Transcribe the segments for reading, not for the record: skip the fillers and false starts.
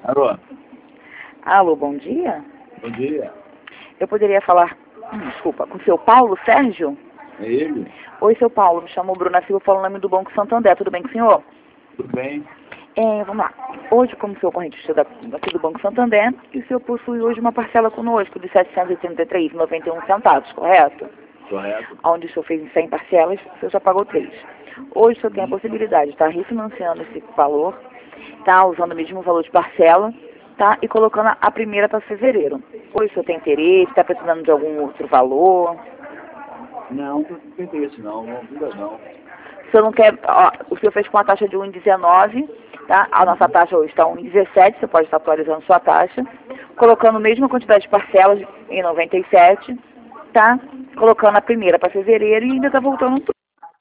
Alô? Alô, bom dia. Bom dia. Eu poderia falar, desculpa, com o seu Paulo Sérgio? É ele? Oi, seu Paulo, me chamo Bruna Silva, falo o nome do Banco Santander, tudo bem com o senhor? Tudo bem? Vamos lá. Hoje, como seu corrente aqui do Banco Santander, o senhor possui hoje uma parcela conosco de R$ 733,91, correto? Correto. Onde o senhor fez em 100 parcelas, o senhor já pagou 3. Hoje o senhor tem a possibilidade de estar refinanciando esse valor, tá? Usando o mesmo valor de parcela, tá? E colocando a primeira para fevereiro. Hoje o senhor tem interesse, está precisando de algum outro valor? Não tem interesse não, ainda não. O senhor não quer, ó, o senhor fez com a taxa de 1,19, tá? A nossa taxa hoje está 1,17, você pode estar atualizando sua taxa, colocando a mesma quantidade de parcelas em 97, tá? Colocando a primeira para fevereiro e ainda está voltando tudo.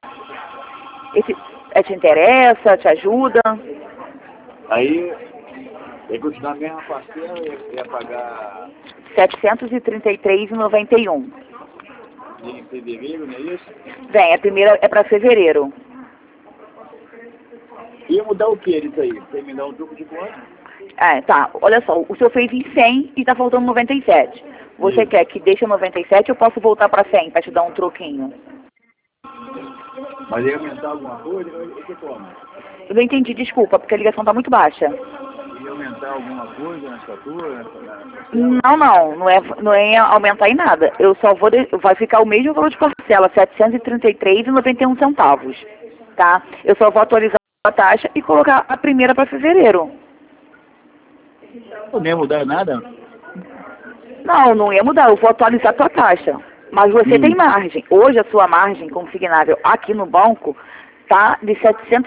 Te interessa, te ajuda? Aí, ia continuar a mesma parcela, ia pagar R$ 733,91. em fevereiro, não é isso? Bem, a primeira é para fevereiro. Ia mudar o que isso aí? Você me dá um truco de quanto? Tá, olha só, o senhor fez em 100 e está faltando 97. Você Isso. quer que deixe 97, eu posso voltar para 100 para te dar um troquinho? Mas ia aumentar alguma coisa? O que como? Eu não entendi, desculpa, porque a ligação está muito baixa. Ia aumentar alguma coisa na fatura? Não é aumentar em nada. Eu só vou, vai ficar o mesmo valor de parcela, R$ 733,91, tá? Eu só vou atualizar a taxa e colocar a primeira para fevereiro. Não ia mudar nada? Não ia mudar, eu vou atualizar a tua taxa. Mas você tem margem. Hoje a sua margem consignável aqui no banco tá de R$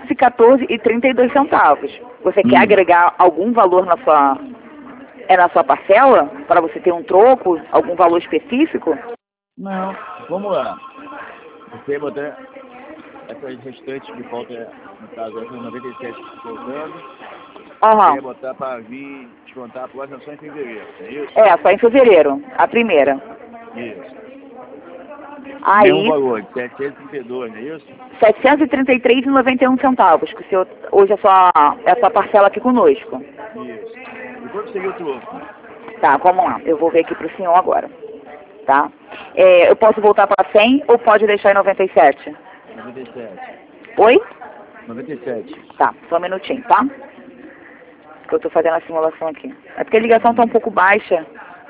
714,32. Você quer agregar algum valor na sua parcela? Para você ter um troco, algum valor específico? Não. Vamos lá. Você ia botar essas restantes que falta, no caso, essas 97 que estão voltando. Você ia botar para vir descontar a próxima só em fevereiro, é isso? Só em fevereiro, a primeira. Isso. Aí, mesmo valor, de 732, não é isso? R$ 733,91, que o senhor, hoje é a sua parcela aqui conosco. Isso. E quanto seria o troco? Tá, vamos lá, eu vou ver aqui para o senhor agora, tá? Eu posso voltar para 100 ou pode deixar em 97? 97. Oi? 97. Tá, só um minutinho, tá? Que eu estou fazendo a simulação aqui. É porque a ligação está um pouco baixa.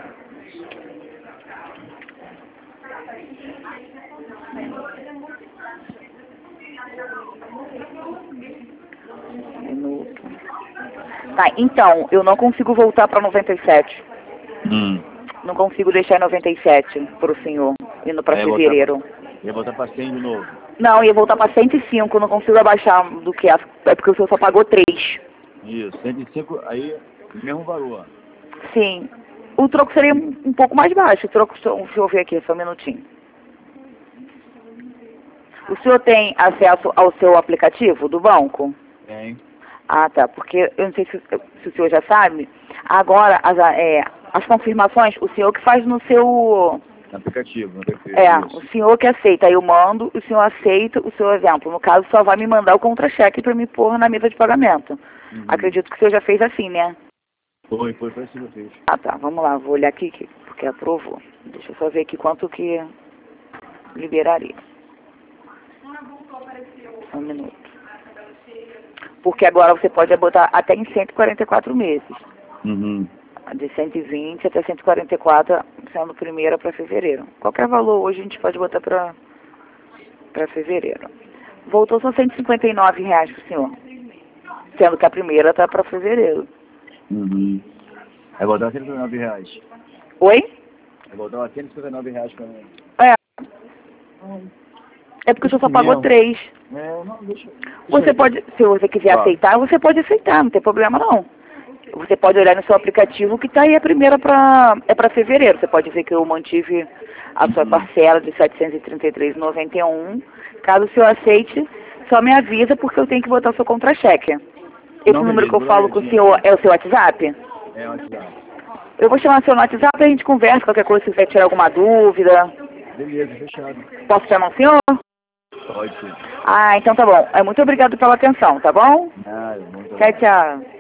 Tá, então, eu não consigo voltar para 97. Não consigo deixar em 97 para o senhor, indo para fevereiro. Ia voltar para 100 de novo? Não, ia voltar para 105, não consigo abaixar do que é porque o senhor só pagou 3. Isso, 105, aí, mesmo valor. Sim. O troco seria um pouco mais baixo. O troco, deixa eu ver aqui, só um minutinho. O senhor tem acesso ao seu aplicativo do banco? Tem. Ah, tá. Porque eu não sei se o senhor já sabe. Agora, as confirmações, o senhor que faz no seu... No aplicativo. O senhor que aceita. Aí eu mando, o senhor aceita o seu exemplo. No caso, só vai me mandar o contra-cheque para me pôr na mesa de pagamento. Acredito que o senhor já fez assim, né? Foi assim que eu fiz. Ah, tá. Vamos lá. Vou olhar aqui, porque aprovou. Deixa eu só ver aqui quanto que liberaria. Um minuto. Porque agora você pode botar até em 144 meses. De 120 até 144, sendo primeira para fevereiro. Qualquer valor hoje a gente pode botar para fevereiro. Voltou só R$ 159 para o senhor. Sendo que a primeira está para fevereiro. Vai voltar R$ 159. Oi? Vai voltar R$ 159 para mim. É porque o senhor só pagou 3. Não, deixa Você pode, se você quiser aceitar, você pode aceitar, não tem problema não. Você pode olhar no seu aplicativo que está aí a primeira para fevereiro. Você pode ver que eu mantive a sua parcela de R$ 733,91. Caso o senhor aceite, só me avisa porque eu tenho que botar o seu contra-cheque. Esse número que eu falo com o senhor é o seu WhatsApp? É o WhatsApp. Eu vou chamar o seu no WhatsApp e a gente conversa, qualquer coisa, se você tirar alguma dúvida. Beleza, fechado. Posso chamar o senhor? Pode sim. Então tá bom. Muito obrigado pela atenção, tá bom? Nada, muito Tchau, tchau.